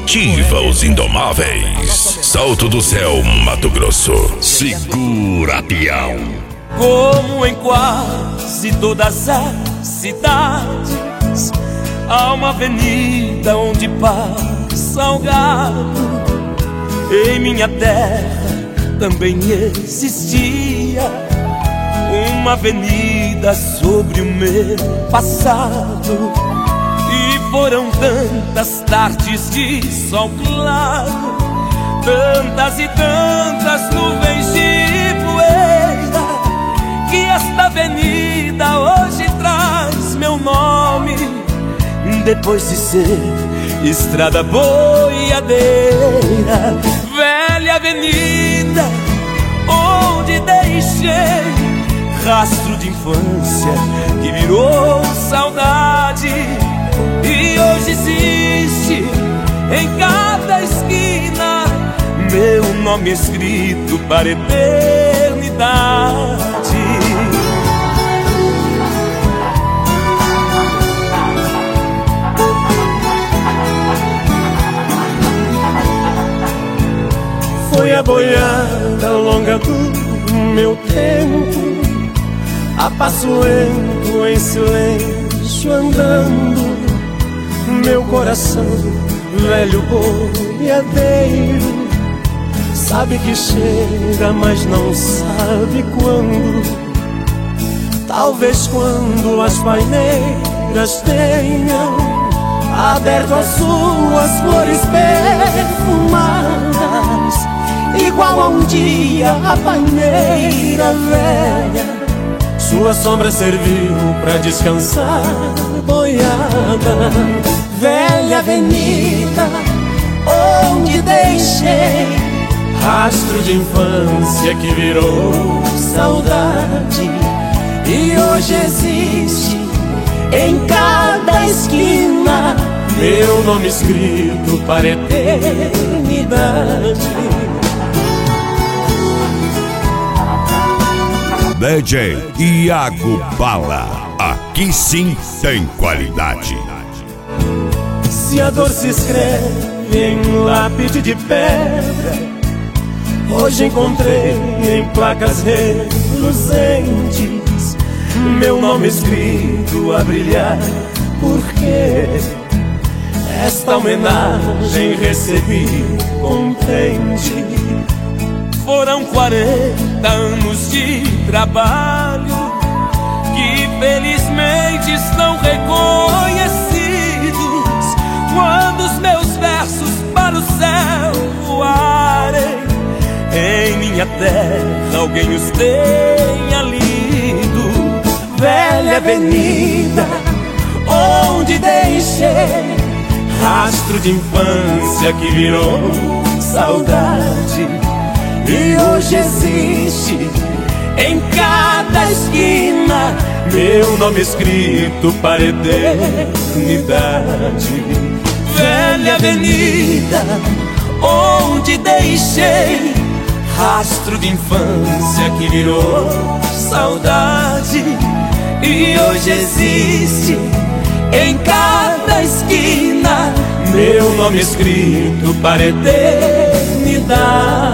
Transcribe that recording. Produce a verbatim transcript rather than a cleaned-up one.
Ativa os indomáveis. Salto do Céu, Mato Grosso. Segura, peão. Como em quase todas as cidades, há uma avenida onde passa o gado. Em minha terra também existia uma avenida sobre o meu passado. E foram tantas tardes de sol claro, tantas e tantas nuvens de poeira, que esta avenida hoje traz meu nome, depois de ser estrada boiadeira. Velha avenida onde deixei rastro de infância que virou saudade, e hoje existe em cada esquina meu nome escrito para a eternidade. Foi a boiada longa do meu tempo, a passo lento em silêncio andando. Meu coração, velho boiadeiro, sabe que chega, mas não sabe quando. Talvez quando as paineiras tenham aberto as suas flores perfumadas, igual a um dia a paineira velha, sua sombra serviu pra descansar boiada. Velha avenida onde deixei rastro de infância que virou saudade, e hoje existe em cada esquina meu nome escrito para a eternidade. D J Iago Bala, aqui sim tem qualidade. Se a dor se escreve em lápide de pedra, hoje encontrei em placas reluzentes meu nome escrito a brilhar, porque esta homenagem recebi contente. Foram quarenta anos de trabalho que felizmente estão reconhecidos. Quando os meus versos para o céu voarem, em minha terra alguém os tenha lido. Velha avenida onde deixei rastro de infância que virou saudade, e hoje existe em cada esquina meu nome escrito para a eternidade. Velha avenida onde deixei rastro de infância que virou saudade, e hoje existe em cada esquina meu nome escrito para a eternidade.